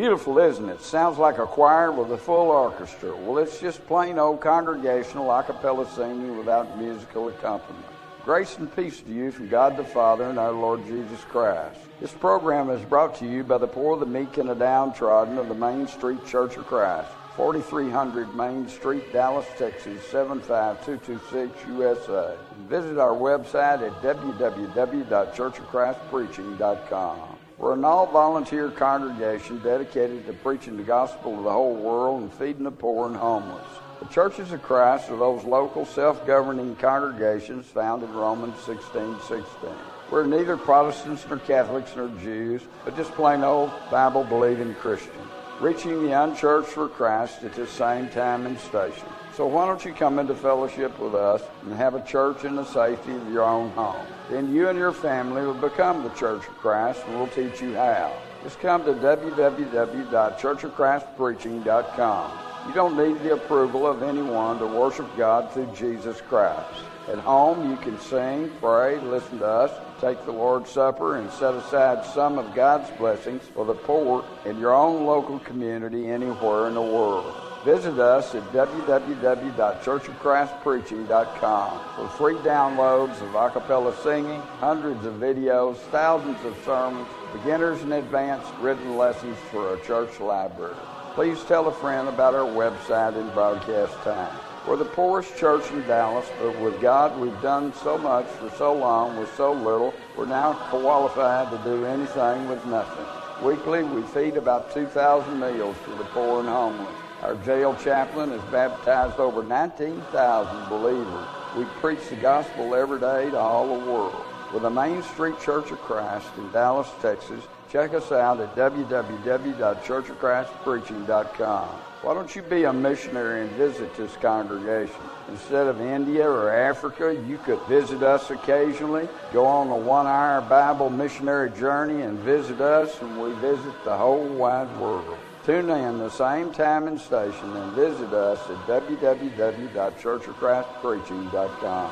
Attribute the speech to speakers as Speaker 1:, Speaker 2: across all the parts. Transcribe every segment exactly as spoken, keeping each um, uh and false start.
Speaker 1: Beautiful, isn't it? Sounds like a choir with a full orchestra. Well, it's just plain old congregational a cappella singing without musical accompaniment. Grace and peace to you from God the Father and our Lord Jesus Christ. This program is brought to you by the poor, the meek, and the downtrodden of the Main Street Church of Christ, forty-three hundred Main Street, Dallas, Texas, seven five two two six, U S A. Visit our website at w w w dot church of christ preaching dot com. We're an all-volunteer congregation dedicated to preaching the gospel to the whole world and feeding the poor and homeless. The Churches of Christ are those local self-governing congregations found in Romans sixteen sixteen. We're neither Protestants nor Catholics nor Jews, but just plain old Bible-believing Christians, reaching the unchurched for Christ at the same time and station. So why don't you come into fellowship with us and have a church in the safety of your own home? Then you and your family will become the Church of Christ, and we'll teach you how. Just come to w w w dot church of christ preaching dot com. You don't need the approval of anyone to worship God through Jesus Christ. At home, you can sing, pray, listen to us, take the Lord's Supper, and set aside some of God's blessings for the poor in your own local community anywhere in the world. Visit us at w w w dot church of christ preaching dot com for free downloads of a cappella singing, hundreds of videos, thousands of sermons, beginners and advanced written lessons for a church library. Please tell a friend about our website and broadcast time. We're the poorest church in Dallas, but with God we've done so much for so long with so little, we're now qualified to do anything with nothing. Weekly we feed about two thousand meals for the poor and homeless. Our jail chaplain has baptized over nineteen thousand believers. We preach the gospel every day to all the world. With the Main Street Church of Christ in Dallas, Texas, check us out at w w w dot church of christ preaching dot com. Why don't you be a missionary and visit this congregation? Instead of India or Africa, you could visit us occasionally, go on a one-hour Bible missionary journey and visit us, and we visit the whole wide world. Tune in the same time and station and visit us at w w w dot church of christ preaching dot com.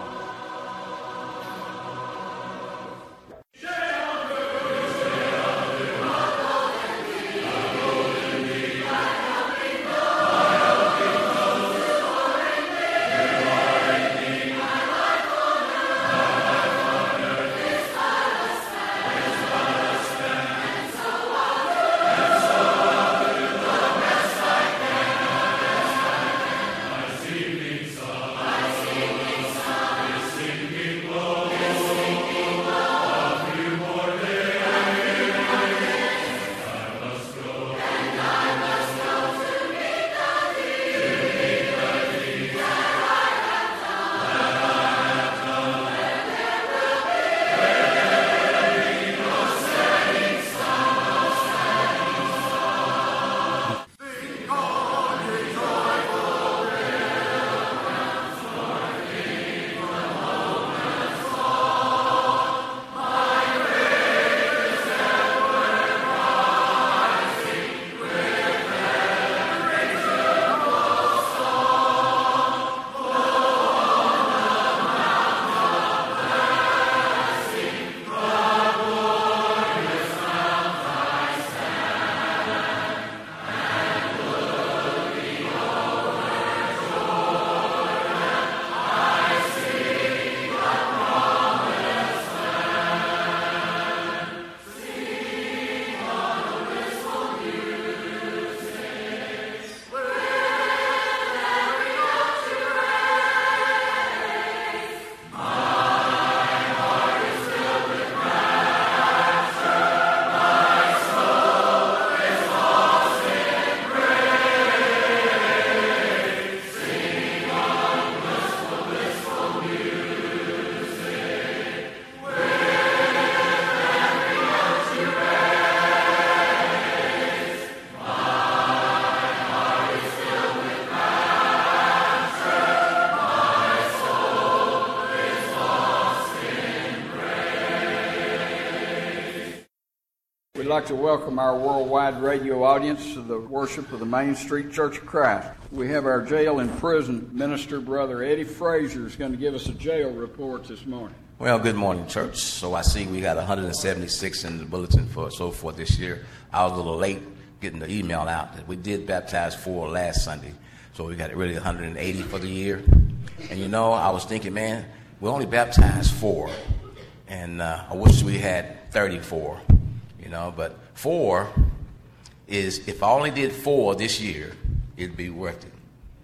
Speaker 1: We'd like to welcome our worldwide radio audience to the worship of the Main Street Church of Christ. We have our jail and prison minister, Brother Eddie Frazier, is going to give us a jail report this morning.
Speaker 2: Well, good morning, church. So I see we got one hundred seventy-six in the bulletin for so forth this year. I was a little late getting the email out that we did baptize four last Sunday. So we got really one hundred eighty for the year. And you know, I was thinking, man, we only baptized four. And uh, I wish we had thirty-four, you know, but four is, if I only did four this year, it'd be worth it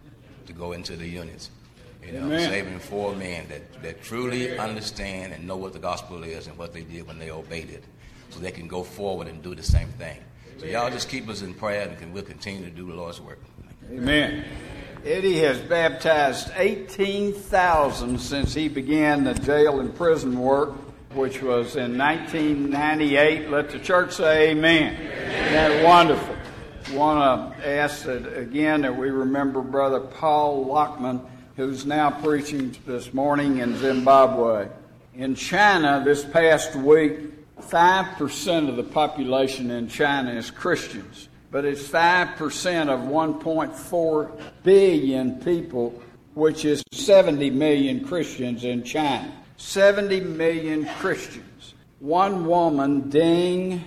Speaker 2: to go into the units. You know, Amen. Saving four men that, that truly understand and know what the gospel is and what they did when they obeyed it, so they can go forward and do the same thing. So y'all just keep us in prayer, and we'll continue to do the Lord's work.
Speaker 1: Amen. Eddie has baptized eighteen thousand since he began the jail and prison work, which was in nineteen ninety-eight. Let the church say amen. Amen. Isn't that wonderful? I want to ask that again that we remember Brother Paul Lockman, who's now preaching this morning in Zimbabwe. In China this past week, five percent of the population in China is Christians, but it's five percent of one point four billion people, which is seventy million Christians in China. seventy million Christians. One woman, Ding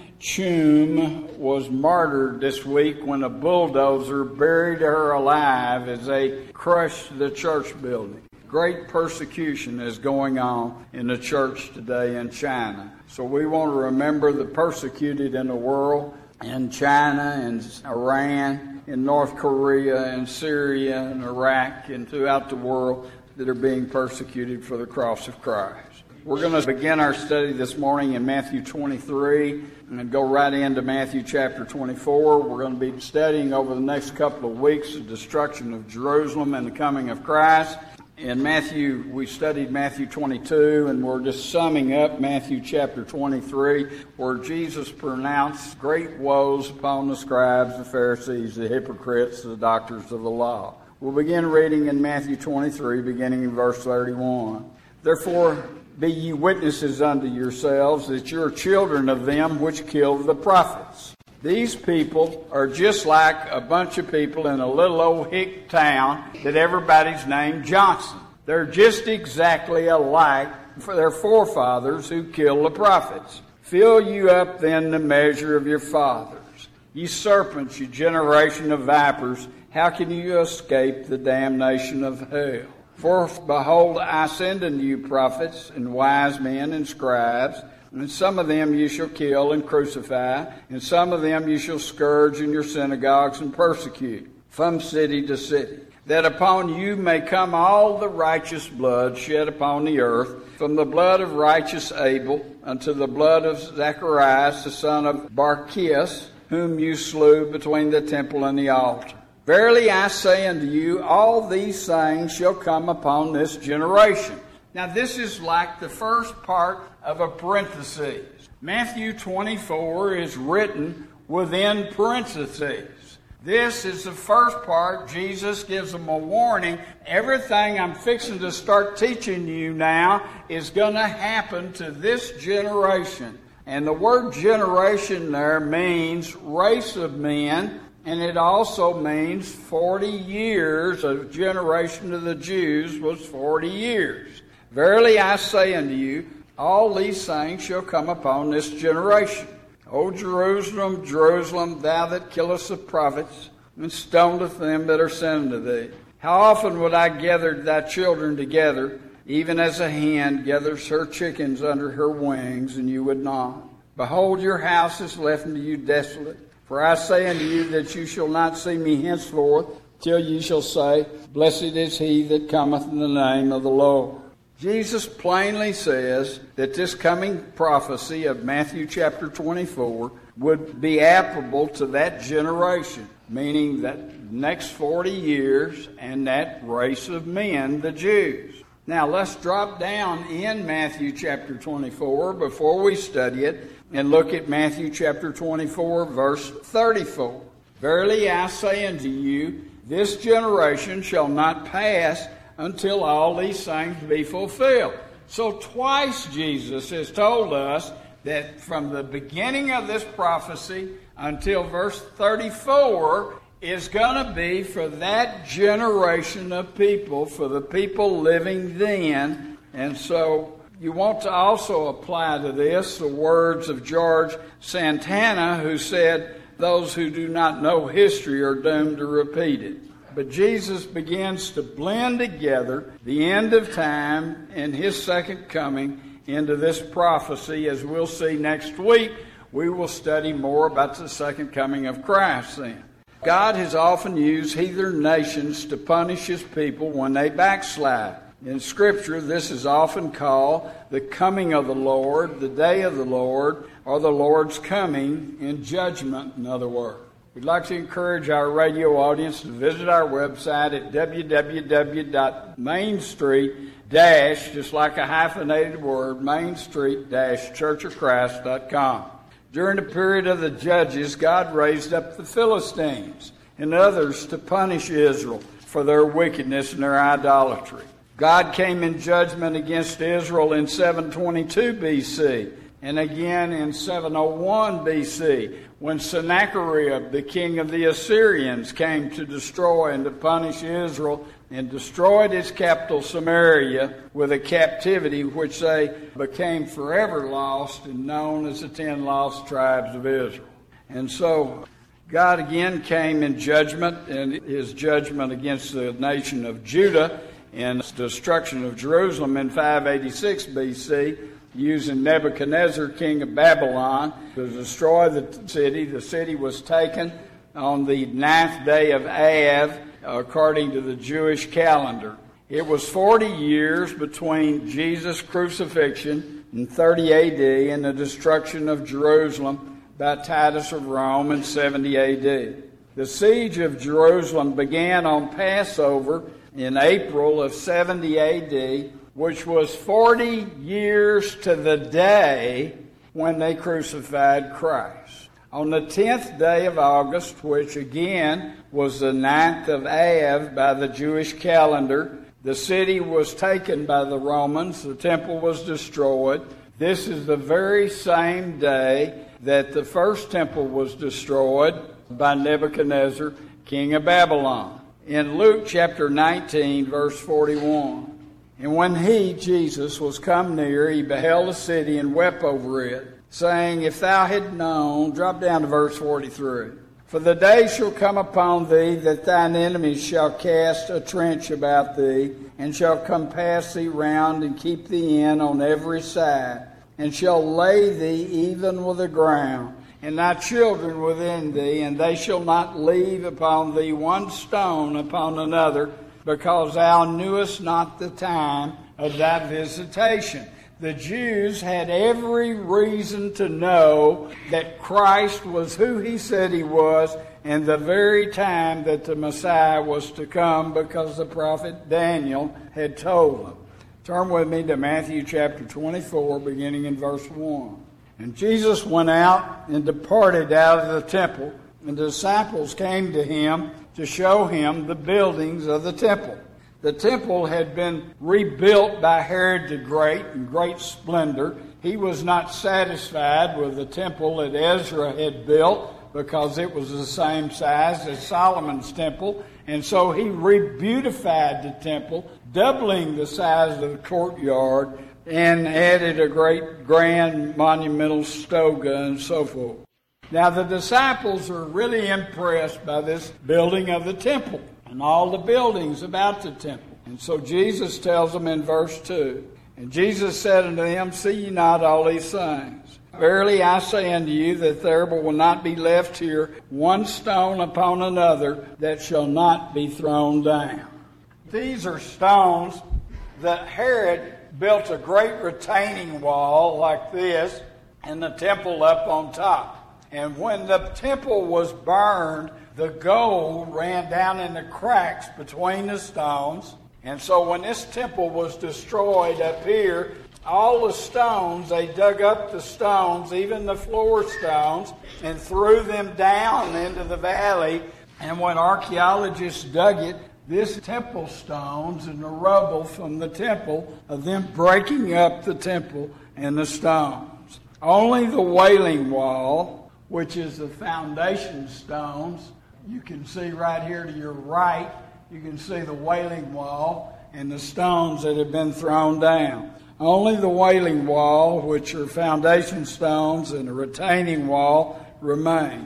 Speaker 1: Chum, was martyred this week when a bulldozer buried her alive as they crushed the church building. Great persecution is going on in the church today in China. So we want to remember the persecuted in the world, in China, in Iran, in North Korea, in Syria, and Iraq, and throughout the world that are being persecuted for the cross of Christ. We're going to begin our study this morning in Matthew twenty-three and go right into Matthew chapter twenty-four. We're going to be studying over the next couple of weeks the destruction of Jerusalem and the coming of Christ. In Matthew, we studied Matthew twenty-two, and we're just summing up Matthew chapter twenty-three, where Jesus pronounced great woes upon the scribes, the Pharisees, the hypocrites, the doctors of the law. We'll begin reading in Matthew twenty-three, beginning in verse thirty-one. Therefore, be ye witnesses unto yourselves that you're children of them which killed the prophets. These people are just like a bunch of people in a little old hick town that everybody's named Johnson. They're just exactly alike for their forefathers who killed the prophets. Fill you up then the measure of your fathers. Ye serpents, you generation of vipers, how can you escape the damnation of hell? For behold, I send unto you prophets and wise men and scribes, and some of them you shall kill and crucify, and some of them you shall scourge in your synagogues and persecute, from city to city, that upon you may come all the righteous blood shed upon the earth, from the blood of righteous Abel unto the blood of Zacharias the son of Barchias, whom you slew between the temple and the altar. Verily I say unto you, all these things shall come upon this generation. Now this is like the first part of a parenthesis. Matthew twenty-four is written within parentheses. This is the first part. Jesus gives them a warning. Everything I'm fixing to start teaching you now is going to happen to this generation. And the word generation there means race of men. And it also means forty years. A generation of the Jews was forty years. Verily I say unto you, all these things shall come upon this generation. O Jerusalem, Jerusalem, thou that killest the prophets, and stonest them that are sent unto thee. How often would I gather thy children together, even as a hen gathers her chickens under her wings, and you would not? Behold, your house is left unto you desolate. For I say unto you that you shall not see me henceforth, till ye shall say, Blessed is he that cometh in the name of the Lord. Jesus plainly says that this coming prophecy of Matthew chapter twenty-four would be applicable to that generation, meaning that next forty years and that race of men, the Jews. Now let's drop down in Matthew chapter twenty-four before we study it, and look at Matthew chapter twenty-four, verse thirty-four. Verily I say unto you, this generation shall not pass until all these things be fulfilled. So twice Jesus has told us that from the beginning of this prophecy until verse thirty-four is going to be for that generation of people, for the people living then. And so you want to also apply to this the words of George Santana, who said, those who do not know history are doomed to repeat it. But Jesus begins to blend together the end of time and his second coming into this prophecy. As we'll see next week, we will study more about the second coming of Christ then. God has often used heathen nations to punish his people when they backslide. In Scripture, this is often called the coming of the Lord, the day of the Lord, or the Lord's coming in judgment, in other words. We'd like to encourage our radio audience to visit our website at w w w dot main street dash, just like a hyphenated word, main street dash church of christ dot com. During the period of the judges, God raised up the Philistines and others to punish Israel for their wickedness and their idolatry. God came in judgment against Israel in seven twenty-two B C and again in seven oh one B C when Sennacherib, the king of the Assyrians, came to destroy and to punish Israel and destroyed its capital Samaria with a captivity which they became forever lost and known as the ten lost tribes of Israel. And so God again came in judgment, and his judgment against the nation of Judah and destruction of Jerusalem in five eighty-six B C, using Nebuchadnezzar, king of Babylon, to destroy the city. The city was taken on the ninth day of Av, according to the Jewish calendar. It was forty years between Jesus' crucifixion in thirty A D and the destruction of Jerusalem by Titus of Rome in seventy A D. The siege of Jerusalem began on Passover in April of seventy A D, which was forty years to the day when they crucified Christ. On the tenth day of August, which again was the ninth of Av by the Jewish calendar, the city was taken by the Romans, the temple was destroyed. This is the very same day that the first temple was destroyed by Nebuchadnezzar, king of Babylon. In Luke chapter nineteen, verse forty-one, and when he, Jesus, was come near, he beheld the city and wept over it, saying, if thou had known, drop down to verse forty-three, for the day shall come upon thee that thine enemies shall cast a trench about thee, and shall compass thee round and keep thee in on every side, and shall lay thee even with the ground, and thy children within thee, and they shall not leave upon thee one stone upon another, because thou knewest not the time of thy visitation. The Jews had every reason to know that Christ was who he said he was, and the very time that the Messiah was to come, because the prophet Daniel had told them. Turn with me to Matthew chapter twenty-four, beginning in verse one. And Jesus went out and departed out of the temple, and the disciples came to him to show him the buildings of the temple. The temple had been rebuilt by Herod the Great in great splendor. He was not satisfied with the temple that Ezra had built, because it was the same size as Solomon's temple. And so he rebeautified the temple, doubling the size of the courtyard, and added a great grand monumental stoga and so forth. Now the disciples are really impressed by this building of the temple and all the buildings about the temple. And so Jesus tells them in verse two, and Jesus said unto them, see ye not all these things? Verily I say unto you that there will not be left here one stone upon another that shall not be thrown down. These are stones that Herod built a great retaining wall like this, and the temple up on top. And when the temple was burned, the gold ran down in the cracks between the stones. And so when this temple was destroyed up here, all the stones, they dug up the stones, even the floor stones, and threw them down into the valley. And when archaeologists dug it, this temple stones and the rubble from the temple of them breaking up the temple and the stones. Only the Wailing Wall, which is the foundation stones, you can see right here to your right, you can see the Wailing Wall and the stones that have been thrown down. Only the Wailing Wall, which are foundation stones, and the retaining wall remains.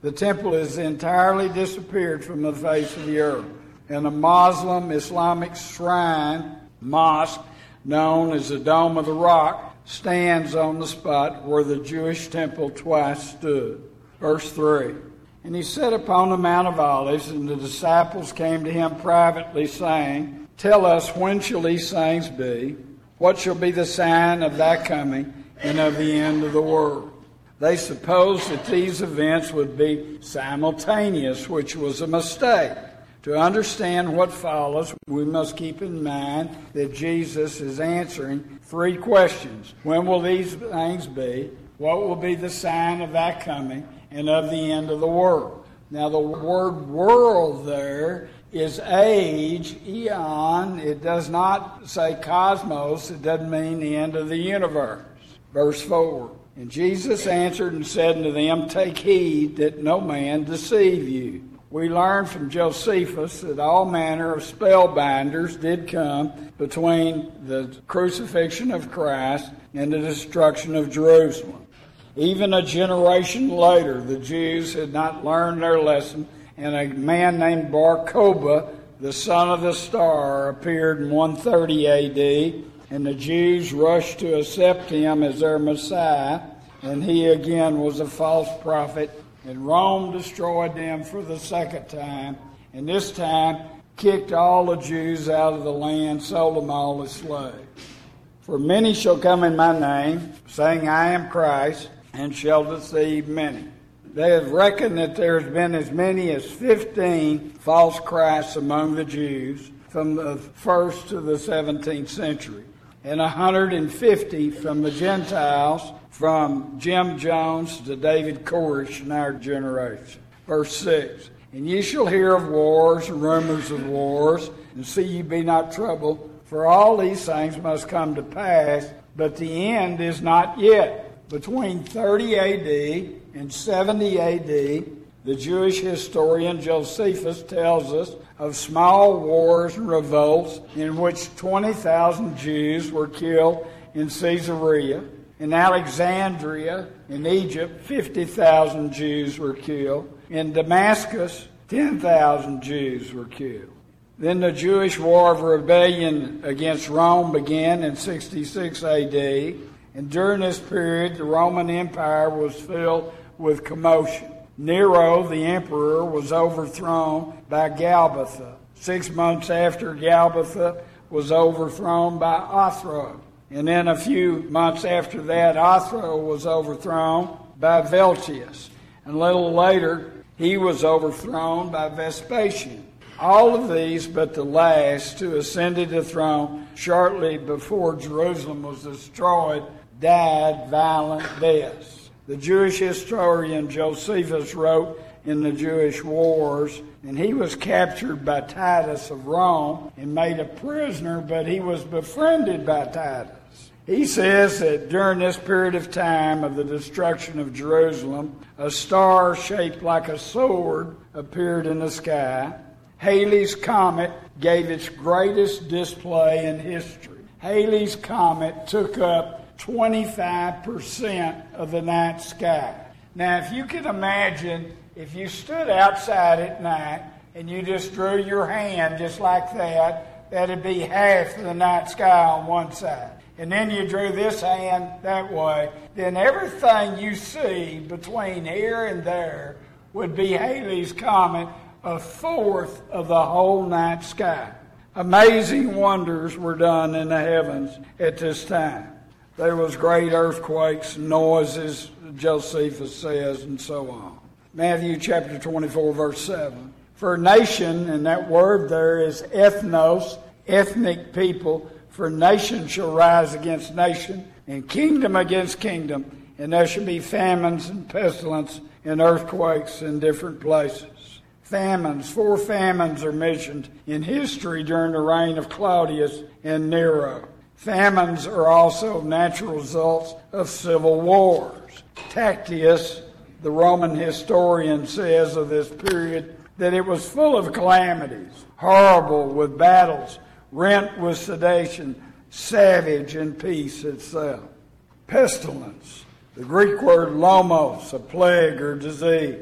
Speaker 1: The temple has entirely disappeared from the face of the earth, and a Muslim Islamic shrine, mosque, known as the Dome of the Rock, stands on the spot where the Jewish temple twice stood. Verse three. And he sat upon the Mount of Olives, and the disciples came to him privately, saying, Tell us, when shall these things be? What shall be the sign of thy coming and of the end of the world? They supposed that these events would be simultaneous, which was a mistake. To understand what follows, we must keep in mind that Jesus is answering three questions. When will these things be? What will be the sign of thy coming and of the end of the world? Now, the word world there is age, eon. It does not say cosmos. It doesn't mean the end of the universe. Verse four. And Jesus answered and said unto them, Take heed that no man deceive you. We learn from Josephus that all manner of spellbinders did come between the crucifixion of Christ and the destruction of Jerusalem. Even a generation later, the Jews had not learned their lesson, and a man named Bar Kokhba, the son of the star, appeared in one thirty A D, and the Jews rushed to accept him as their Messiah, and he again was a false prophet, and Rome destroyed them for the second time, and this time kicked all the Jews out of the land, sold them all as slaves. For many shall come in my name, saying, I am Christ, and shall deceive many. They have reckoned that there has been as many as fifteen false Christs among the Jews from the first to the seventeenth century, and one hundred fifty from the Gentiles, from Jim Jones to David Koresh in our generation. Verse six. And ye shall hear of wars and rumors of wars, and see ye be not troubled, for all these things must come to pass, but the end is not yet. Between thirty A D and seventy A D, the Jewish historian Josephus tells us of small wars and revolts in which twenty thousand Jews were killed in Caesarea. In Alexandria, in Egypt, fifty thousand Jews were killed. In Damascus, ten thousand Jews were killed. Then the Jewish War of Rebellion against Rome began in sixty-six A D, and during this period, the Roman Empire was filled with commotion. Nero, the emperor, was overthrown by Galbatha. Six months after, Galbatha was overthrown by Othro. And then a few months after that, Othro was overthrown by Veltius. And a little later, he was overthrown by Vespasian. All of these, but the last, who ascended the throne shortly before Jerusalem was destroyed, died violent deaths. The Jewish historian Josephus wrote in the Jewish Wars, and he was captured by Titus of Rome and made a prisoner, but he was befriended by Titus. He says that during this period of time of the destruction of Jerusalem, a star shaped like a sword appeared in the sky. Halley's Comet gave its greatest display in history. Halley's Comet took up twenty-five percent of the night sky. Now, if you can imagine, if you stood outside at night and you just drew your hand just like that, that'd be half of the night sky on one side. And then you drew this hand that way, then everything you see between here and there would be Halley's Comet, a fourth of the whole night sky. Amazing wonders were done in the heavens at this time. There was great earthquakes, noises, Josephus says, and so on. Matthew chapter twenty-four, verse seven. For nation, and that word there is ethnos, ethnic people, for nation shall rise against nation, and kingdom against kingdom, and there shall be famines and pestilence and earthquakes in different places. Famines, four famines are mentioned in history during the reign of Claudius and Nero. Famines are also natural results of civil wars. Tacitus, the Roman historian, says of this period that it was full of calamities, horrible with battles, rent with sedation, savage in peace itself. Pestilence, the Greek word lomos, a plague or disease.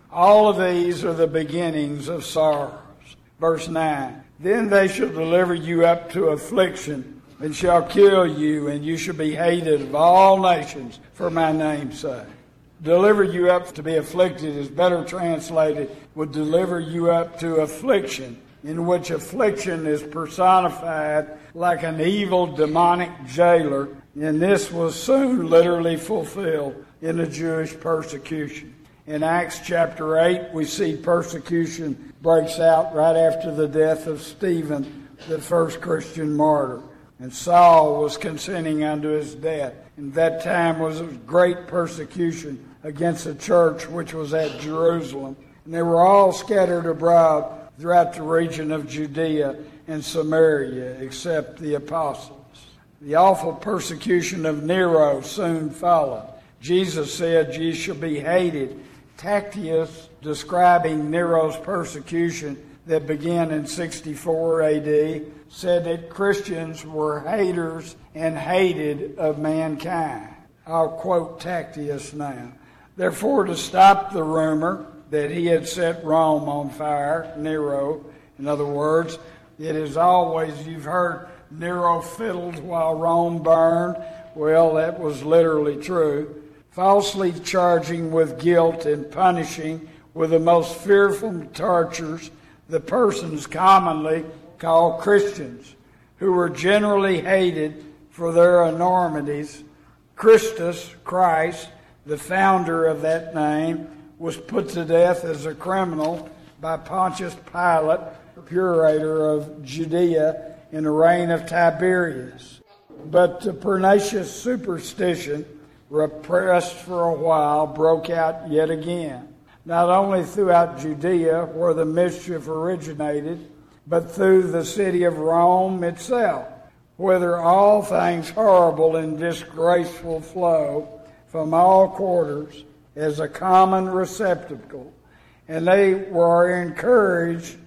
Speaker 1: All of these are the beginnings of sorrows. Verse nine, then they shall deliver you up to affliction, and shall kill you, and you shall be hated of all nations for my name's sake. Deliver you up to be afflicted is better translated, would deliver you up to affliction, in which affliction is personified like an evil demonic jailer, and this was soon literally fulfilled in the Jewish persecution. In Acts chapter eight, we see persecution breaks out right after the death of Stephen, the first Christian martyr. And Saul was consenting unto his death. And that time was great persecution against the church which was at Jerusalem. And they were all scattered abroad throughout the region of Judea and Samaria, except the apostles. The awful persecution of Nero soon followed. Jesus said, ye shall be hated. Tacitus, describing Nero's persecution that began in sixty-four A D, said that Christians were haters and hated of mankind. I'll quote Tacitus now. Therefore, to stop the rumor that he had set Rome on fire, Nero, in other words, it is always, you've heard Nero fiddled while Rome burned. Well, that was literally true. Falsely charging with guilt and punishing with the most fearful tortures the persons commonly called Christians, who were generally hated for their enormities. Christus, Christ, the founder of that name, was put to death as a criminal by Pontius Pilate, procurator of Judea, in the reign of Tiberius. But the pernicious superstition, repressed for a while, broke out yet again, not only throughout Judea, where the mischief originated, but through the city of Rome itself, whither all things horrible and disgraceful flow from all quarters as a common receptacle. And they were encouraged,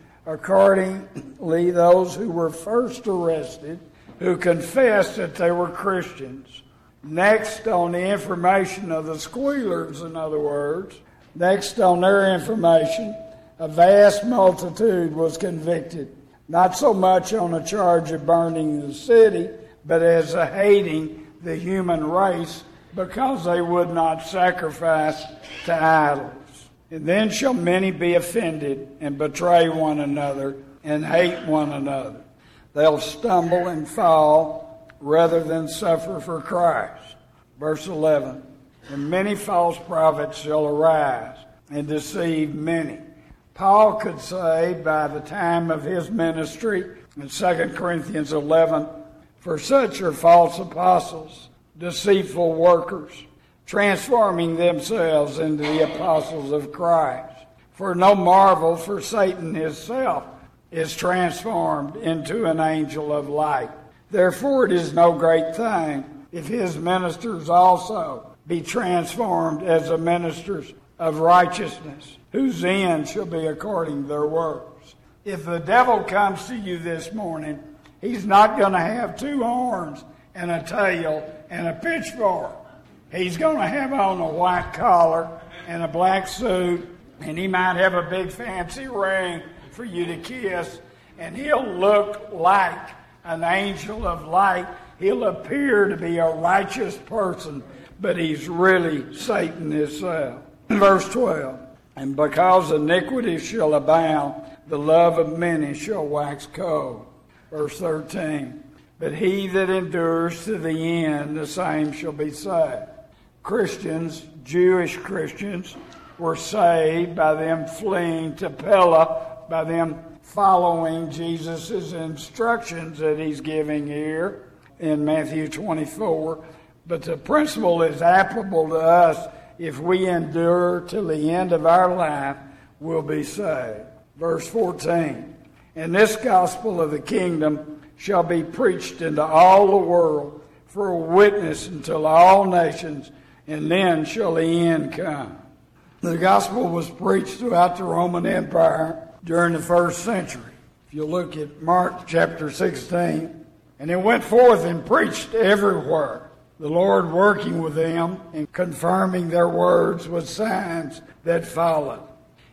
Speaker 1: accordingly, those who were first arrested, who confessed that they were Christians. Next, on the information of the squealers, in other words, next on their information, a vast multitude was convicted, not so much on a charge of burning the city, but as a hating the human race, because they would not sacrifice to idols. And then shall many be offended and betray one another and hate one another. They'll stumble and fall rather than suffer for Christ. Verse eleven, and many false prophets shall arise and deceive many. Paul could say by the time of his ministry in Second Corinthians eleven, for such are false apostles, deceitful workers, transforming themselves into the apostles of Christ. For no marvel, for Satan himself is transformed into an angel of light. Therefore it is no great thing if his ministers also be transformed as the ministers of righteousness, whose end shall be according to their works. If the devil comes to you this morning, he's not going to have two horns and a tail and a pitchfork. He's going to have on a white collar and a black suit, and he might have a big fancy ring for you to kiss, and he'll look like an angel of light. He'll appear to be a righteous person, but he's really Satan himself. Verse twelve, and because iniquity shall abound, the love of many shall wax cold. Verse thirteen, but he that endures to the end, the same shall be saved. Christians, Jewish Christians, were saved by them fleeing to Pella, by them following Jesus' instructions that he's giving here in Matthew twenty-four. But the principle is applicable to us. If we endure till the end of our life, we'll be saved. Verse fourteen, and this gospel of the kingdom shall be preached into all the world for a witness until all nations, and then shall the end come. The gospel was preached throughout the Roman Empire during the first century. If you look at Mark chapter sixteen, and it went forth and preached everywhere, the Lord working with them and confirming their words with signs that followed.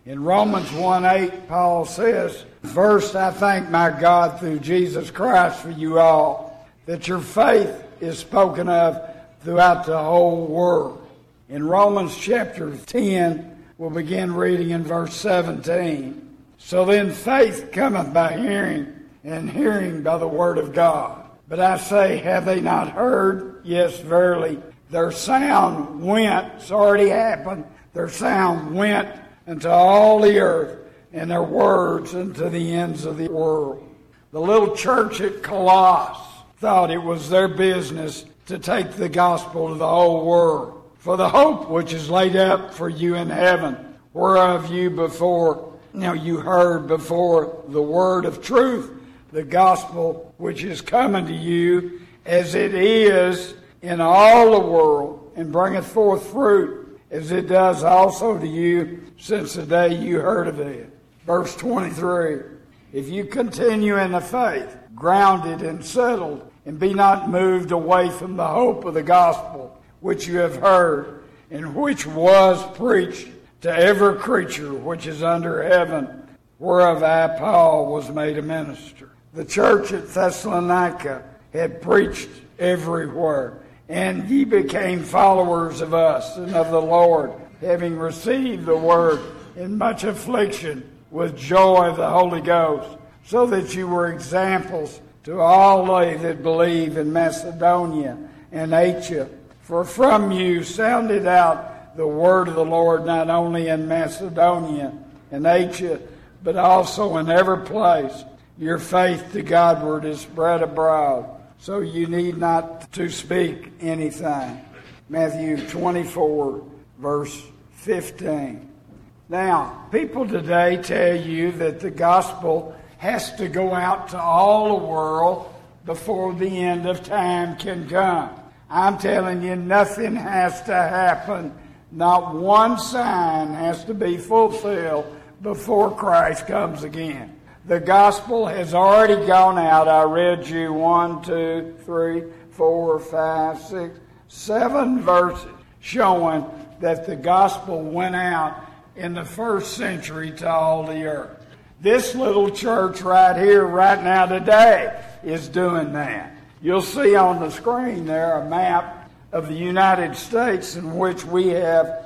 Speaker 3: In Romans one eight, Paul says, "First, I thank my God through Jesus Christ for you all, that your faith is spoken of throughout the whole world." In Romans chapter ten, we'll begin reading in verse seventeen. "So then faith cometh by hearing, and hearing by the word of God. But I say, have they not heard? Yes, verily, their sound went," it's already happened, "their sound went into all the earth, and their words into the ends of the world." The little church at Colossus thought it was their business to take the gospel to the whole world. "For the hope which is laid up for you in heaven, whereof you before, now you heard before the word of truth, the gospel which is coming to you, as it is in all the world, and bringeth forth fruit, as it does also to you since the day you heard of it." Verse twenty-three, "If you continue in the faith, grounded and settled, and be not moved away from the hope of the gospel, which you have heard, and which was preached to every creature which is under heaven, whereof I, Paul, was made a minister." The church at Thessalonica had preached everywhere. "And ye became followers of us and of the Lord, having received the word in much affliction with joy of the Holy Ghost, so that you were examples to all they that believe in Macedonia and Achaia. For from you sounded out the word of the Lord, not only in Macedonia and Achaia, but also in every place. Your faith to Godward is spread abroad, so you need not to speak anything." Matthew twenty-four, verse fifteen. Now, people today tell you that the gospel has to go out to all the world before the end of time can come. I'm telling you, nothing has to happen. Not one sign has to be fulfilled before Christ comes again. The gospel has already gone out. I read you one, two, three, four, five, six, seven verses showing that the gospel went out in the first century to all the earth. This little church right here, right now, today, is doing that. You'll see on the screen there a map of the United States in which we have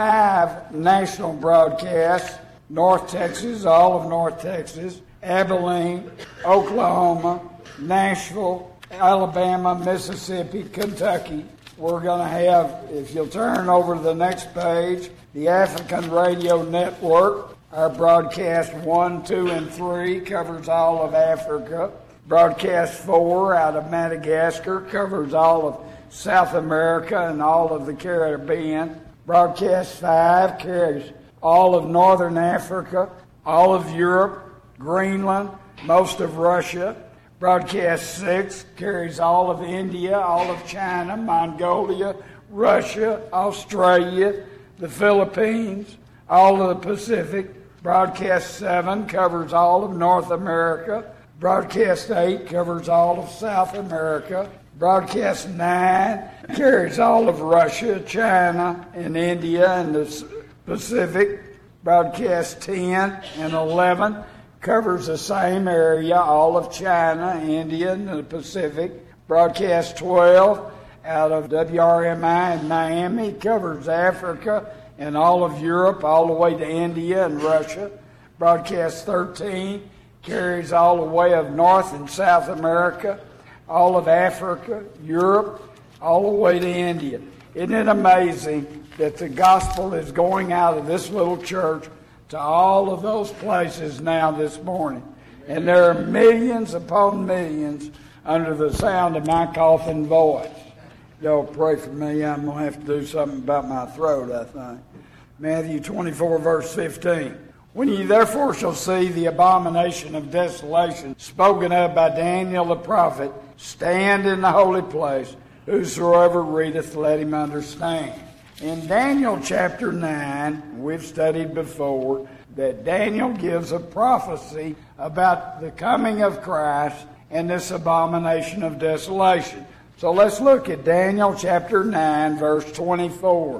Speaker 3: five national broadcasts: North Texas, all of North Texas, Abilene, Oklahoma, Nashville, Alabama, Mississippi, Kentucky. We're going to have, if you'll turn over to the next page, the African Radio Network. Our broadcast one, two, and three covers all of Africa. Broadcast four out of Madagascar covers all of South America and all of the Caribbean. Broadcast five carries all of Northern Africa, all of Europe, Greenland, most of Russia. Broadcast six carries all of India, all of China, Mongolia, Russia, Australia, the Philippines, all of the Pacific. Broadcast seven covers all of North America. Broadcast eight covers all of South America. Broadcast nine carries all of Russia, China, and India, and the Pacific. Broadcast ten and eleven covers the same area, all of China, India, and the Pacific. Broadcast twelve out of W R M I in Miami covers Africa and all of Europe, all the way to India and Russia. Broadcast thirteen carries all the way of North and South America, all of Africa, Europe, all the way to India. Isn't it amazing that the gospel is going out of this little church to all of those places now this morning? And there are millions upon millions under the sound of my coughing voice. Y'all pray for me. I'm going to have to do something about my throat, I think. Matthew twenty-four, verse fifteen. When ye therefore shall see the abomination of desolation spoken of by Daniel the prophet, stand in the holy place. Whosoever readeth, let him understand. In Daniel chapter nine, we've studied before that Daniel gives a prophecy about the coming of Christ and this abomination of desolation. So let's look at Daniel chapter nine, verse twenty-four.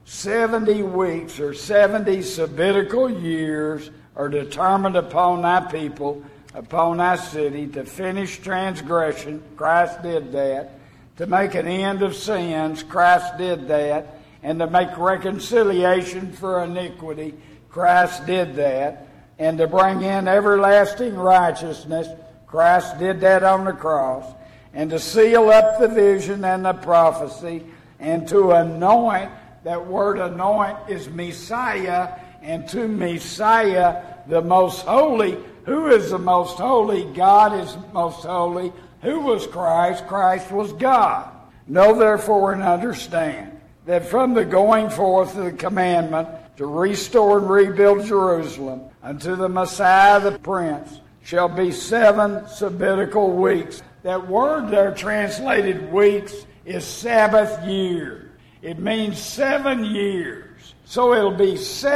Speaker 3: Seventy weeks or seventy sabbatical years are determined upon thy people, upon thy city, to finish transgression. Christ did that. To make an end of sins. Christ did that. And to make reconciliation for iniquity. Christ did that. And to bring in everlasting righteousness. Christ did that on the cross. And to seal up the vision and the prophecy. And to anoint. That word anoint is Messiah, and to Messiah, the most holy. Who is the most holy? God is most holy. Who was Christ? Christ was God. Know therefore and understand that from the going forth of the commandment to restore and rebuild Jerusalem unto the Messiah the Prince shall be seven sabbatical weeks. That word there translated weeks is Sabbath year. It means seven years. So it'll be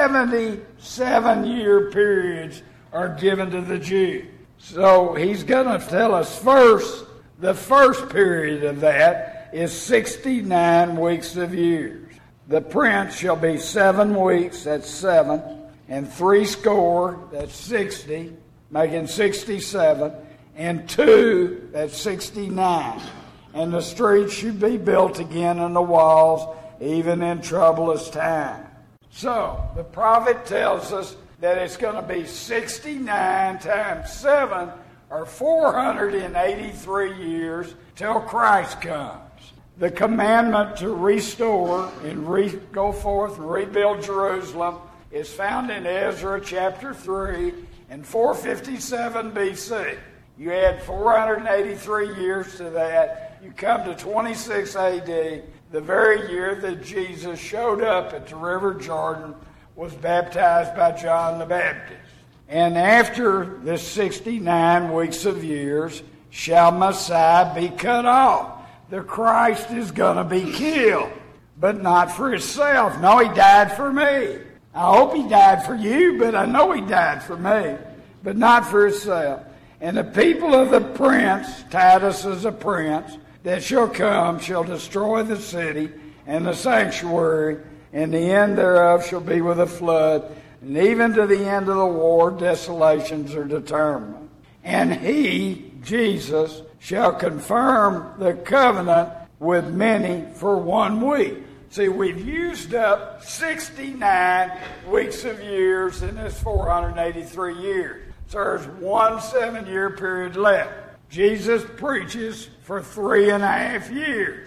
Speaker 3: seventy-seven year periods are given to the Jew. So he's going to tell us first, the first period of that is sixty-nine weeks of years. The prince shall be seven weeks, that's seven, and three score, that's sixty, making sixty-seven, and two, that's sixty-nine. And the streets should be built again and the walls, even in troublous time. So, the prophet tells us that it's going to be sixty-nine times seven, or four hundred eighty-three years, till Christ comes. The commandment to restore and re- go forth and rebuild Jerusalem is found in Ezra chapter three and four fifty-seven B C. You add four hundred eighty-three years to that, you come to twenty-six A D, the very year that Jesus showed up at the River Jordan, was baptized by John the Baptist. And after the sixty-nine weeks of years, shall Messiah be cut off. The Christ is going to be killed, but not for himself. No, he died for me. I hope he died for you, but I know he died for me, but not for himself. And the people of the prince, Titus is a prince, that shall come shall destroy the city and the sanctuary, and the end thereof shall be with a flood, and even to the end of the war desolations are determined. And he, Jesus, shall confirm the covenant with many for one week. See, we've used up sixty-nine weeks of years in this four hundred eighty-three years. So there's one seven-year period left. Jesus preaches for three and a half years.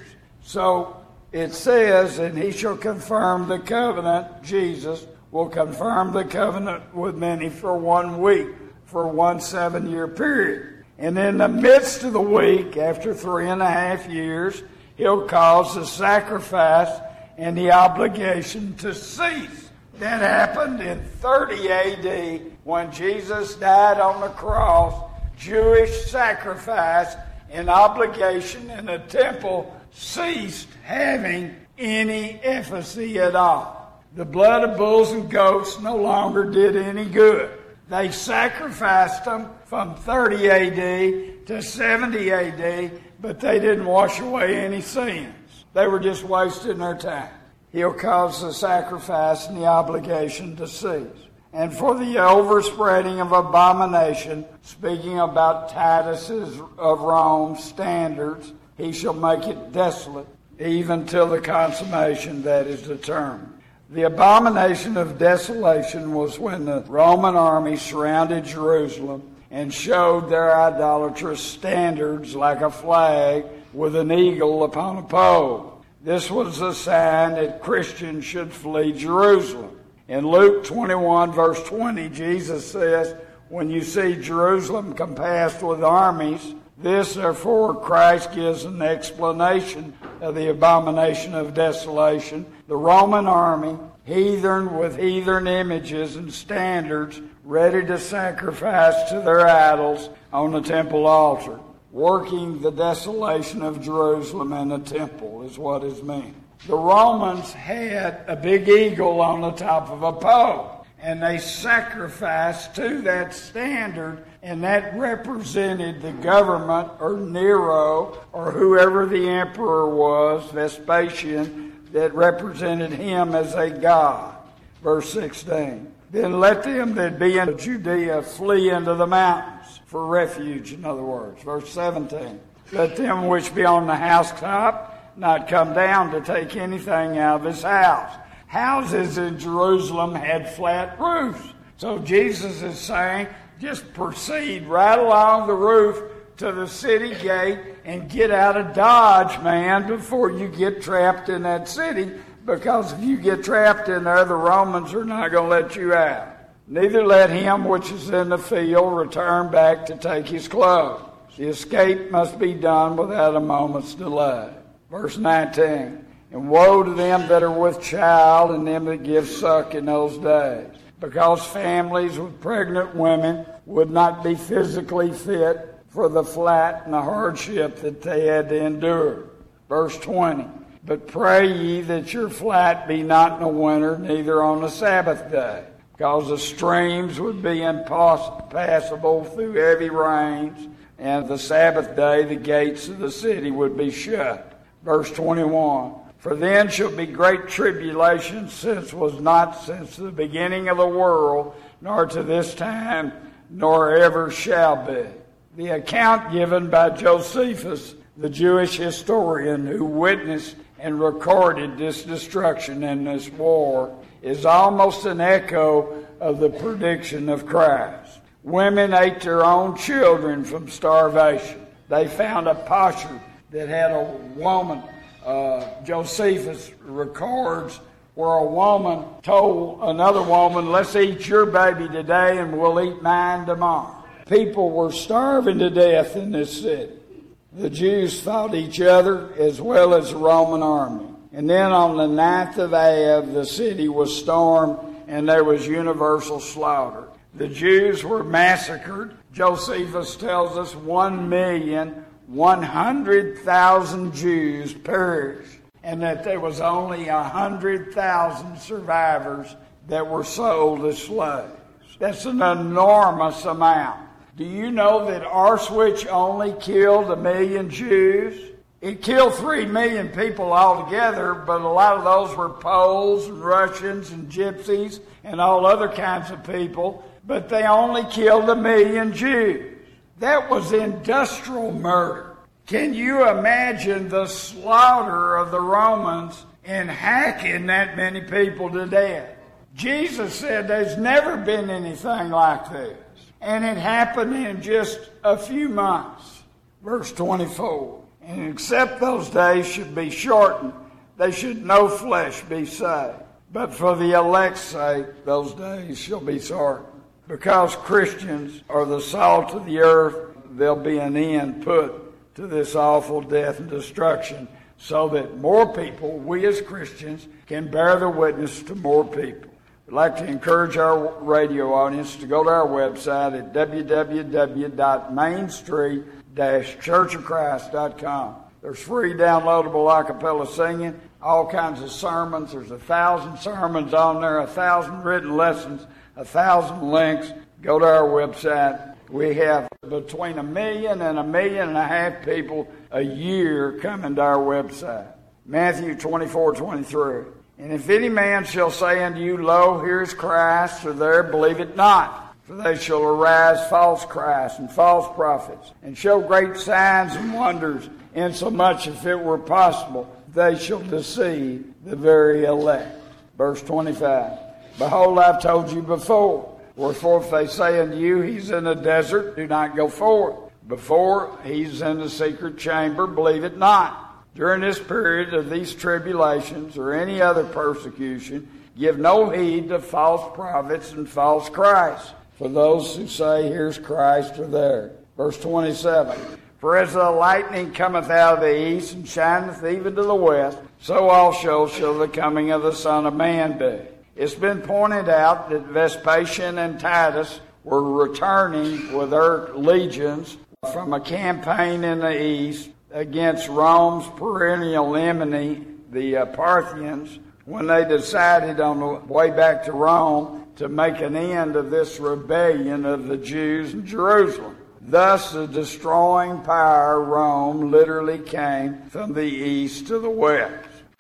Speaker 3: So it says, and he shall confirm the covenant, Jesus will confirm the covenant with many for one week, for one seven-year period. And in the midst of the week, after three and a half years, he'll cause the sacrifice and the obligation to cease. That happened in thirty A D when Jesus died on the cross. Jewish sacrifice and obligation in the temple ceased having any efficacy at all. The blood of bulls and goats no longer did any good. They sacrificed them from thirty A D to seventy A D, but they didn't wash away any sins. They were just wasting their time. He'll cause the sacrifice and the obligation to cease. And for the overspreading of abomination, speaking about Titus's of Rome standards, he shall make it desolate, even till the consummation that is determined. The abomination of desolation was when the Roman army surrounded Jerusalem and showed their idolatrous standards like a flag with an eagle upon a pole. This was a sign that Christians should flee Jerusalem. In Luke twenty-one, verse twenty, Jesus says, when you see Jerusalem compassed with armies, this, therefore, Christ gives an explanation of the abomination of desolation. The Roman army, heathen with heathen images and standards, ready to sacrifice to their idols on the temple altar. Working the desolation of Jerusalem and the temple is what is meant. The Romans had a big eagle on the top of a pole, and they sacrificed to that standard, and that represented the government, or Nero, or whoever the emperor was, Vespasian, that represented him as a god. Verse sixteen. Then let them that be in Judea flee into the mountains for refuge, in other words. Verse seventeen. Let them which be on the housetop not come down to take anything out of his house. Houses in Jerusalem had flat roofs. So Jesus is saying, just proceed right along the roof to the city gate and get out of Dodge, man, before you get trapped in that city. Because if you get trapped in there, the Romans are not going to let you out. Neither let him which is in the field return back to take his clothes. The escape must be done without a moment's delay. Verse nineteen. And woe to them that are with child and them that give suck in those days, because families with pregnant women would not be physically fit for the flight and the hardship that they had to endure. Verse twenty. But pray ye that your flight be not in the winter, neither on the Sabbath day, because the streams would be impassable through heavy rains, and the Sabbath day the gates of the city would be shut. Verse twenty-one. For then shall be great tribulation, since was not since the beginning of the world, nor to this time, nor ever shall be. The account given by Josephus, the Jewish historian who witnessed and recorded this destruction and this war, is almost an echo of the prediction of Christ. Women ate their own children from starvation. They found a potsherd that had a woman, uh, Josephus records, where a woman told another woman, let's eat your baby today and we'll eat mine tomorrow. People were starving to death in this city. The Jews fought each other as well as the Roman army. And then on the ninth of Av, the city was stormed and there was universal slaughter. The Jews were massacred. Josephus tells us one million, one hundred thousand Jews perished, and that there was only a hundred thousand survivors that were sold as slaves. That's an enormous amount. Do you know that Auschwitz only killed a million Jews? It killed three million people altogether, but a lot of those were Poles and Russians and Gypsies and all other kinds of people. But they only killed a million Jews. That was industrial murder. Can you imagine the slaughter of the Romans in hacking that many people to death? Jesus said there's never been anything like this. And it happened in just a few months. Verse twenty-four. And except those days should be shortened, they should no flesh be saved. But for the elect's sake, those days shall be shortened. Because Christians are the salt of the earth, there'll be an end put to this awful death and destruction, so that more people, we as Christians, can bear the witness to more people. We'd like to encourage our radio audience to go to our website at w w w dot main street dash church of christ dot com. There's free downloadable a cappella singing, all kinds of sermons. There's a thousand sermons on there, a thousand written lessons, a thousand links. Go to our website. We have between a million and a million and a half people a year coming to our website. Matthew twenty-four twenty-three. And if any man shall say unto you, Lo, here is Christ, or there, believe it not. For they shall arise false Christs and false prophets, and show great signs and wonders, insomuch if it were possible, they shall deceive the very elect. Verse twenty-five. Behold, I've told you before. Wherefore, if they say unto you, he's in the desert, do not go forth. Before, he's in the secret chamber, believe it not. During this period of these tribulations or any other persecution, give no heed to false prophets and false Christs. For those who say, here's Christ, or there. Verse twenty-seven. For as the lightning cometh out of the east and shineth even to the west, so also shall the coming of the Son of Man be. It's been pointed out that Vespasian and Titus were returning with their legions from a campaign in the east against Rome's perennial enemy, the uh, Parthians, when they decided on the way back to Rome to make an end of this rebellion of the Jews in Jerusalem. Thus, the destroying power, Rome, literally came from the east to the west.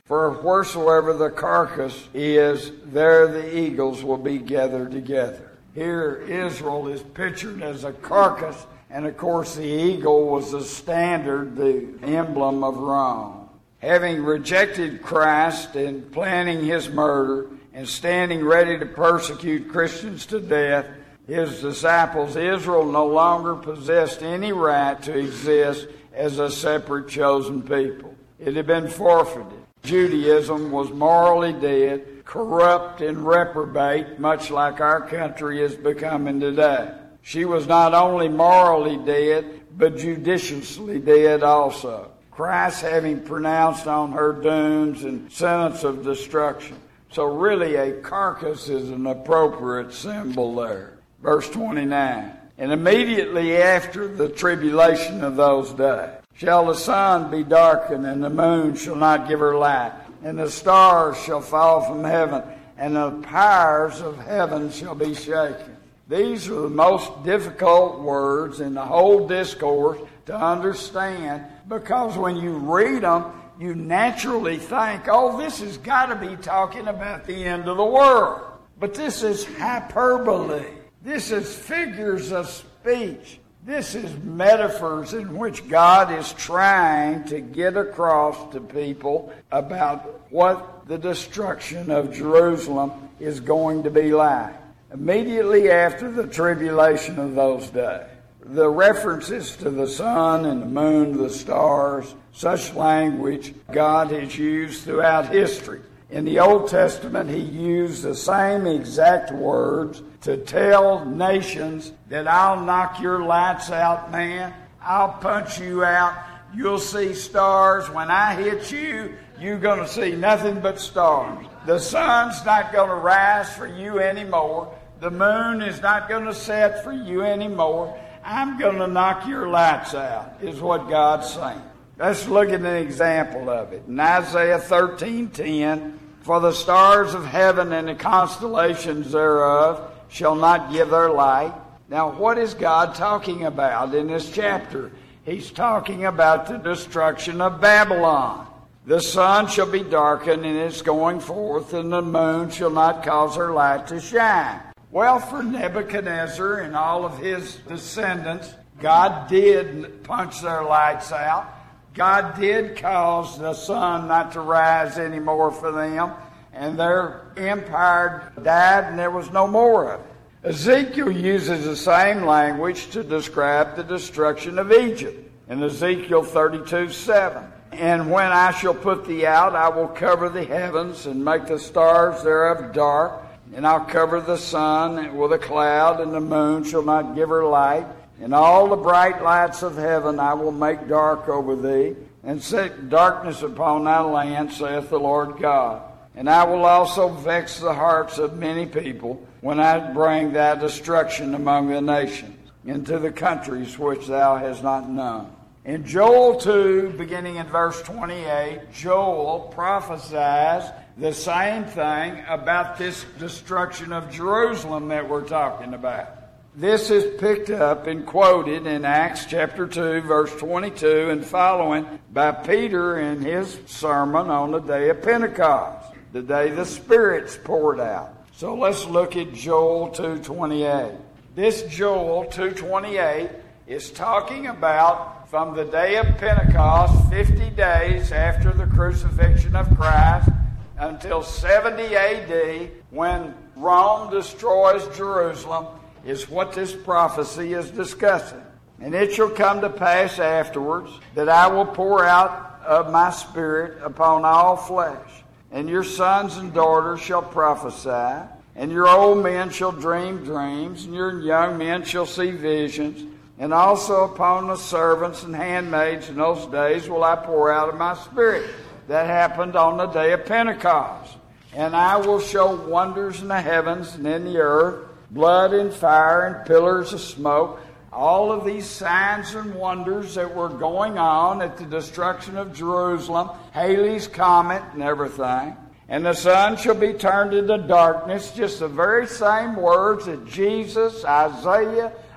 Speaker 1: For wheresoever the carcass is, there the eagles will be gathered together. Here Israel is pictured as a carcass, and of course the eagle was the standard, the emblem of Rome. Having rejected Christ and planning his murder and standing ready to persecute Christians to death, his disciples, Israel no longer possessed any right to exist as a separate chosen people. It had been forfeited. Judaism was morally dead, corrupt and reprobate, much like our country is becoming today. She was not only morally dead, but judiciously dead also. Christ having pronounced on her dooms and sentence of destruction. So really a carcass is an appropriate symbol there. Verse twenty-nine. And immediately after the tribulation of those days, shall the sun be darkened, and the moon shall not give her light, and the stars shall fall from heaven, and the powers of heaven shall be shaken. These are the most difficult words in the whole discourse to understand, because when you read them, you naturally think, oh, this has got to be talking about the end of the world. But this is hyperbole. This is figures of speech. This is metaphors in which God is trying to get across to people about what the destruction of Jerusalem is going to be like. Immediately after the tribulation of those days, the references to the sun and the moon, the stars, such language God has used throughout history. In the Old Testament, he used the same exact words to tell nations that I'll knock your lights out, man. I'll punch you out. You'll see stars. When I hit you, you're going to see nothing but stars. The sun's not going to rise for you anymore. The moon is not going to set for you anymore. I'm going to knock your lights out, is what God's saying. Let's look at an example of it. In Isaiah thirteen ten, for the stars of heaven and the constellations thereof shall not give their light. Now, what is God talking about in this chapter? He's talking about the destruction of Babylon. The sun shall be darkened in its going forth, and the moon shall not cause her light to shine. Well, for Nebuchadnezzar and all of his descendants, God did punch their lights out. God did cause the sun not to rise anymore for them, and their empire died and there was no more of it. Ezekiel uses the same language to describe the destruction of Egypt in Ezekiel thirty-two seven. And when I shall put thee out, I will cover the heavens and make the stars thereof dark, and I'll cover the sun with a cloud, and the moon shall not give her light. And all the bright lights of heaven I will make dark over thee, and set darkness upon thy land, saith the Lord God. And I will also vex the hearts of many people, when I bring thy destruction among the nations, into the countries which thou hast not known. In Joel two, beginning in verse twenty-eight, Joel prophesies the same thing about this destruction of Jerusalem that we're talking about. This is picked up and quoted in Acts chapter two, verse twenty-two and following by Peter in his sermon on the day of Pentecost, the day the Spirit's poured out. So let's look at Joel two twenty-eight. This Joel two twenty-eight is talking about from the day of Pentecost, fifty days after the crucifixion of Christ, until seventy A D, when Rome destroys Jerusalem, is what this prophecy is discussing. And it shall come to pass afterwards that I will pour out of my Spirit upon all flesh, and your sons and daughters shall prophesy, and your old men shall dream dreams, and your young men shall see visions, and also upon the servants and handmaids in those days will I pour out of my Spirit. That happened on the day of Pentecost. And I will show wonders in the heavens and in the earth, blood and fire and pillars of smoke. All of these signs and wonders that were going on at the destruction of Jerusalem, Halley's Comet and everything. And the sun shall be turned into darkness, just the very same words that Jesus, Isaiah,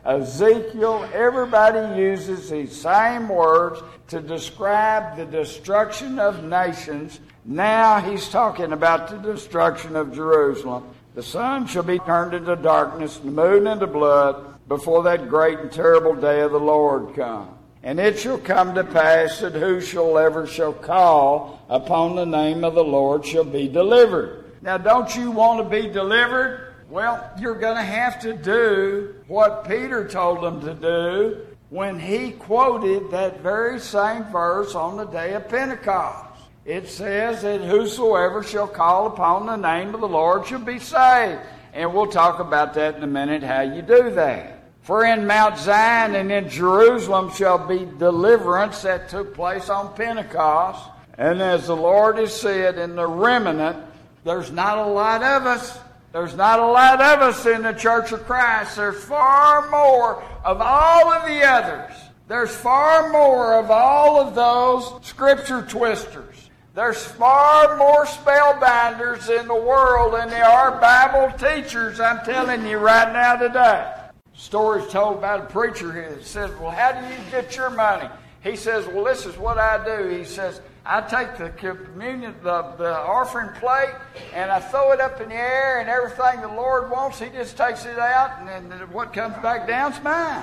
Speaker 1: Ezekiel, everybody uses these same words to describe the destruction of nations. Now he's talking about the destruction of Jerusalem. The sun shall be turned into darkness, the moon into blood, before that great and terrible day of the Lord come. And it shall come to pass that whosoever shall call upon the name of the Lord shall be delivered. Now, don't you want to be delivered? Well, you're going to have to do what Peter told them to do when he quoted that very same verse on the day of Pentecost. It says that whosoever shall call upon the name of the Lord shall be saved. And we'll talk about that in a minute, how you do that. For in Mount Zion and in Jerusalem shall be deliverance. That took place on Pentecost. And as the Lord has said, in the remnant, there's not a lot of us. There's not a lot of us in the Church of Christ. There's far more of all of the others. There's far more of all of those scripture twisters. There's far more spellbinders in the world than there are Bible teachers, I'm telling you right now today. Stories told about a preacher here that says, well, how do you get your money? He says, well, this is what I do. He says, I take the communion, the, the offering plate, and I throw it up in the air, and everything the Lord wants, He just takes it out, and then what comes back down is mine.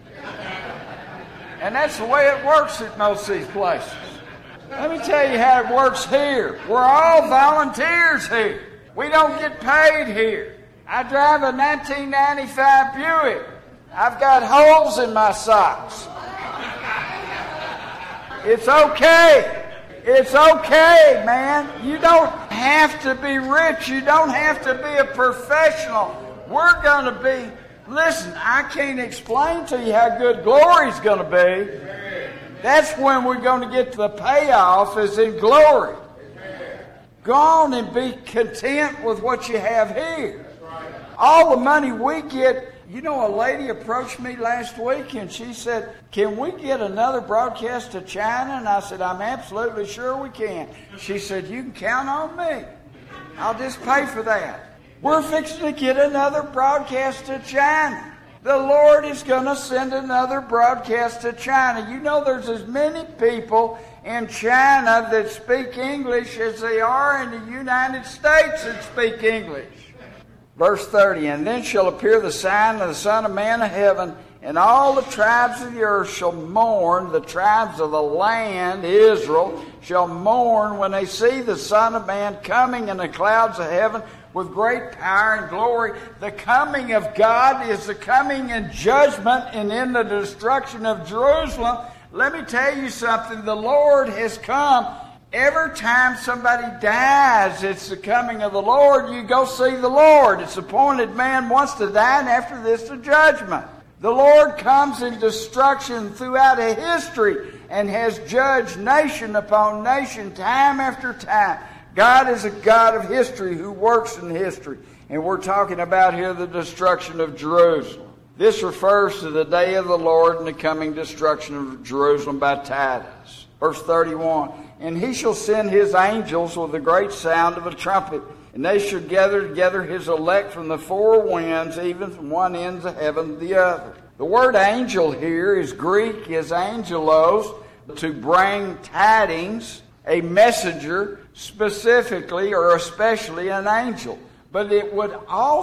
Speaker 1: And that's the way it works at most of these places. Let me tell you how it works here. We're all volunteers here. We don't get paid here. I drive a nineteen ninety-five Buick. I've got holes in my socks. It's okay. It's okay, man. You don't have to be rich. You don't have to be a professional. We're going to be, listen, I can't explain to you how good glory's going to be. That's when we're going to get the payoff, is in glory. Go on and be content with what you have here. All the money we get, you know, a lady approached me last week and she said, can we get another broadcast to China? And I said, I'm absolutely sure we can. She said, you can count on me. I'll just pay for that. We're fixing to get another broadcast to China. The Lord is going to send another broadcast to China. You know, there's as many people in China that speak English as they are in the United States that speak English. Verse thirty, and then shall appear the sign of the Son of Man of heaven, and all the tribes of the earth shall mourn, the tribes of the land, Israel, shall mourn when they see the Son of Man coming in the clouds of heaven with great power and glory. The coming of God is the coming in judgment and in the destruction of Jerusalem. Let me tell you something. The Lord has come. Every time somebody dies, it's the coming of the Lord. You go see the Lord. It's appointed man wants to die, and after this, the judgment. The Lord comes in destruction throughout a history and has judged nation upon nation time after time. God is a God of history who works in history. And we're talking about here the destruction of Jerusalem. This refers to the day of the Lord and the coming destruction of Jerusalem by Titus. Verse thirty-one, and he shall send his angels with a great sound of a trumpet, and they shall gather together his elect from the four winds, even from one end of heaven to the other. The word angel here is Greek, is angelos, to bring tidings, a messenger, specifically or especially an angel. But it would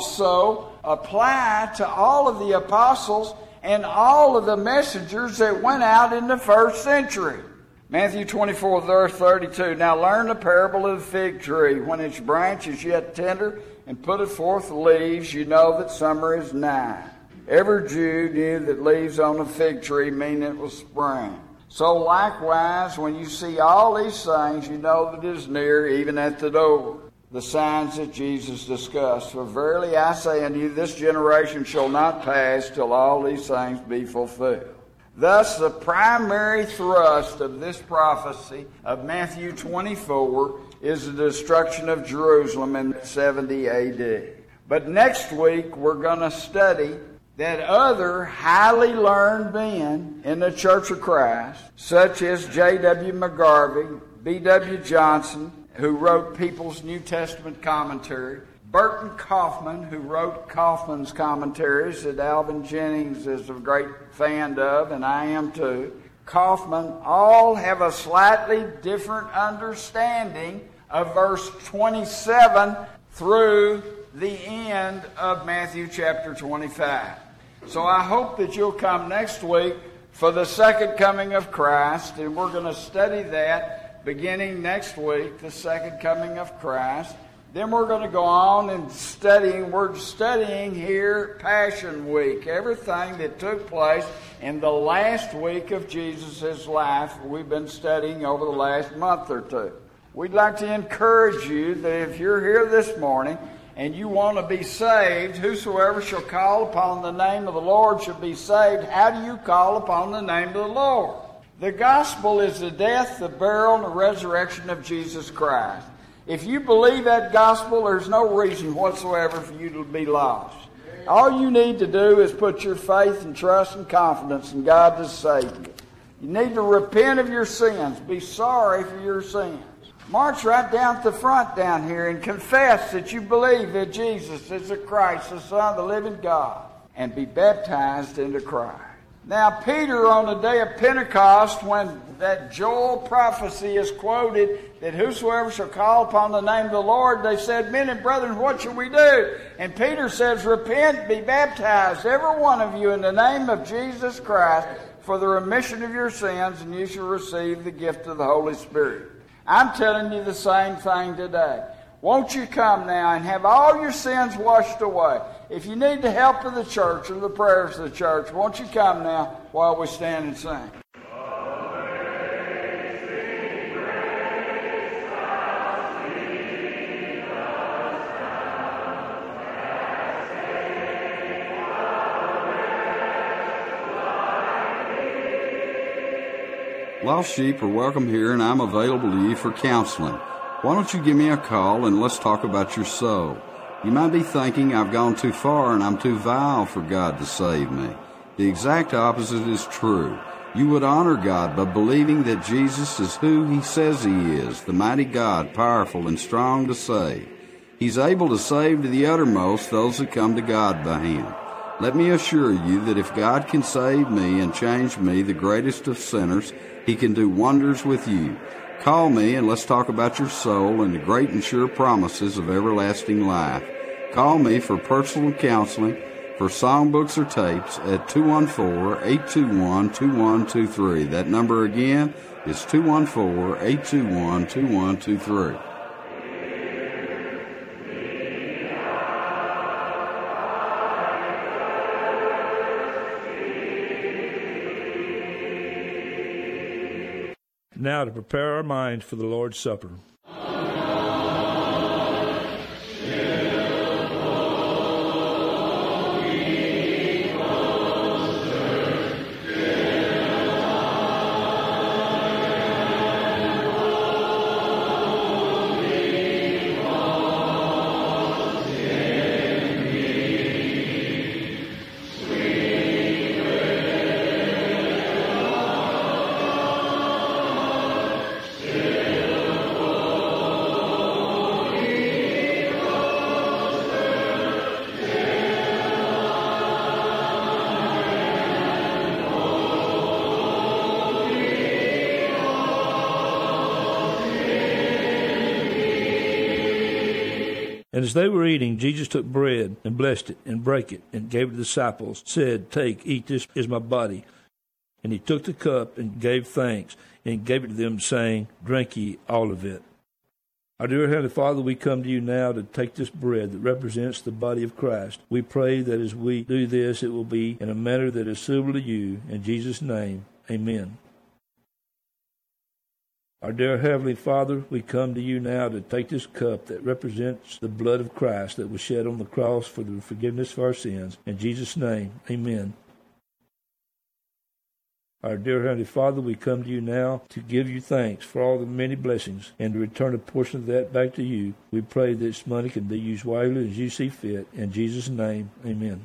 Speaker 1: also apply to all of the apostles and all of the messengers that went out in the first century. Matthew twenty-four, verse thirty-two. Now learn the parable of the fig tree. When its branch is yet tender and putteth forth leaves, you know that summer is nigh. Every Jew knew that leaves on a fig tree mean it was spring. So likewise, when you see all these things, you know that it is near, even at the door. The signs that Jesus discussed. For verily I say unto you, this generation shall not pass till all these things be fulfilled. Thus, the primary thrust of this prophecy of Matthew twenty-four is the destruction of Jerusalem in seventy A D. But next week, we're going to study that other highly learned men in the Church of Christ, such as J W McGarvey, B W Johnson, who wrote People's New Testament Commentary, Burton Kaufman, who wrote Kaufman's commentaries that Alvin Jennings is a great fan of, and I am too, Kaufman, all have a slightly different understanding of verse twenty-seven through the end of Matthew chapter twenty-five. So I hope that you'll come next week for the second coming of Christ, and we're going to study that beginning next week, the second coming of Christ. Then we're going to go on and studying, we're studying here Passion Week, everything that took place in the last week of Jesus' life we've been studying over the last month or two. We'd like to encourage you that if you're here this morning and you want to be saved, whosoever shall call upon the name of the Lord shall be saved. How do you call upon the name of the Lord? The gospel is the death, the burial, and the resurrection of Jesus Christ. If you believe that gospel, there's no reason whatsoever for you to be lost. All you need to do is put your faith and trust and confidence in God to save you. You need to repent of your sins. Be sorry for your sins. March right down to the front down here and confess that you believe that Jesus is the Christ, the Son of the living God, and be baptized into Christ. Now, Peter, on the day of Pentecost, when that Joel prophecy is quoted, that whosoever shall call upon the name of the Lord, they said, men and brethren, what shall we do? And Peter says, repent, be baptized, every one of you, in the name of Jesus Christ, for the remission of your sins, and you shall receive the gift of the Holy Spirit. I'm telling you the same thing today. Won't you come now and have all your sins washed away? If you need the help of the church or the prayers of the church, won't you come now while we stand and sing?
Speaker 4: Lost sheep are welcome here, and I'm available to you for counseling. Why don't you give me a call and let's talk about your soul? You might be thinking I've gone too far and I'm too vile for God to save me. The exact opposite is true. You would honor God by believing that Jesus is who He says He is, the mighty God, powerful and strong to save. He's able to save to the uttermost those that come to God by Him. Let me assure you that if God can save me and change me, the greatest of sinners, He can do wonders with you. Call me and let's talk about your soul and the great and sure promises of everlasting life. Call me for personal counseling, for songbooks or tapes at two one four, eight two one, two one two three. That number again is two one four, eight two one, two one two three.
Speaker 5: Now to prepare our minds for the Lord's Supper. And as they were eating, Jesus took bread and blessed it and brake it and gave it to the disciples, said, take, eat, this is my body. And He took the cup and gave thanks and gave it to them, saying, drink ye all of it. Our dear Heavenly Father, we come to you now to take this bread that represents the body of Christ. We pray that as we do this, it will be in a manner that is suitable to you. In Jesus' name, amen. Our dear Heavenly Father, we come to you now to take this cup that represents the blood of Christ that was shed on the cross for the forgiveness of our sins. In Jesus' name, amen. Our dear Heavenly Father, we come to you now to give you thanks for all the many blessings and to return a portion of that back to you. We pray that this money can be used wisely as you see fit. In Jesus' name, amen.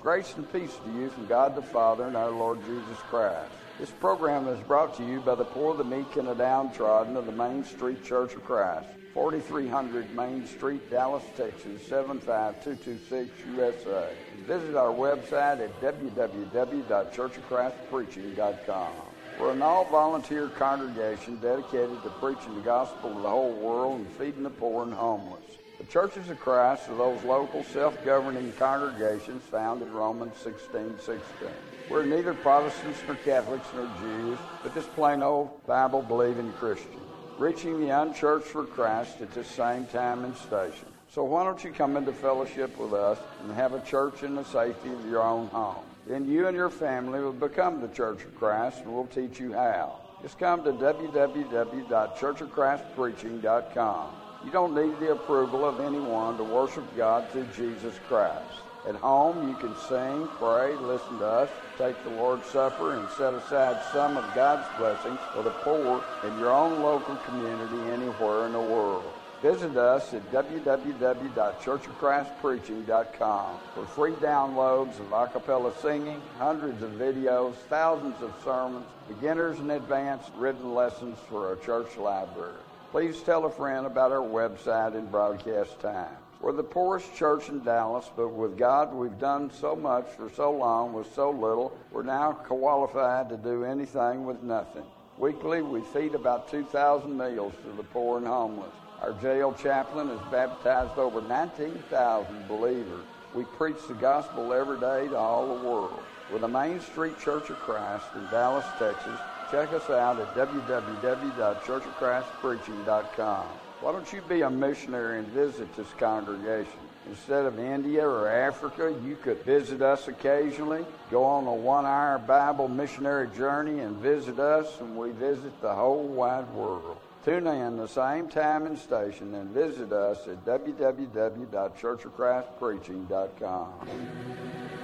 Speaker 1: Grace and peace to you from God the Father and our Lord Jesus Christ. This program is brought to you by the poor, the meek, and the downtrodden of the Main Street Church of Christ, forty-three hundred Main Street, Dallas, Texas, seven five two two six, U S A. Visit our website at w w w dot church of christ preaching dot com. We're an all-volunteer congregation dedicated to preaching the gospel to the whole world and feeding the poor and homeless. The Churches of Christ are those local self-governing congregations found in Romans sixteen sixteen. We're neither Protestants nor Catholics nor Jews, but just plain old Bible-believing Christians, reaching the unchurched for Christ at this same time and station. So why don't you come into fellowship with us and have a church in the safety of your own home? Then you and your family will become the Church of Christ, and we'll teach you how. Just come to w w w dot church of christ preaching dot com. You don't need the approval of anyone to worship God through Jesus Christ. At home, you can sing, pray, listen to us, take the Lord's Supper, and set aside some of God's blessings for the poor in your own local community anywhere in the world. Visit us at w w w dot church of christ preaching dot com for free downloads of a cappella singing, hundreds of videos, thousands of sermons, beginners and advanced written lessons for our church library. Please tell a friend about our website and broadcast times. We're the poorest church in Dallas, but with God we've done so much for so long with so little, we're now qualified to do anything with nothing. Weekly, we feed about two thousand meals to the poor and homeless. Our jail chaplain has baptized over nineteen thousand believers. We preach the gospel every day to all the world. With the Main Street Church of Christ in Dallas, Texas, check us out at w w w dot church of christ preaching dot com. Why don't you be a missionary and visit this congregation? Instead of India or Africa, you could visit us occasionally, go on a one-hour Bible missionary journey and visit us, and we visit the whole wide world. Tune in the same time and station and visit us at w w w dot church of christ preaching dot com.